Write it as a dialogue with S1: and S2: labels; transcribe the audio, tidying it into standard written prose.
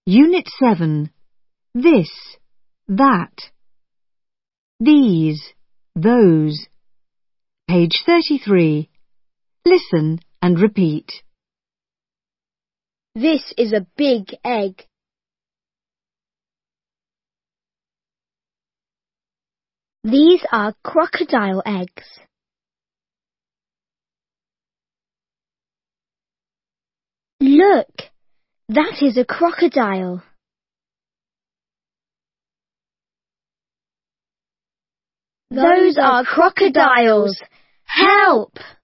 S1: Unit 7. This, that. These, those. Page 33. Listen and repeat.
S2: This is a big egg. These are crocodile eggs. Look, that is a crocodile. Those are crocodiles. Help!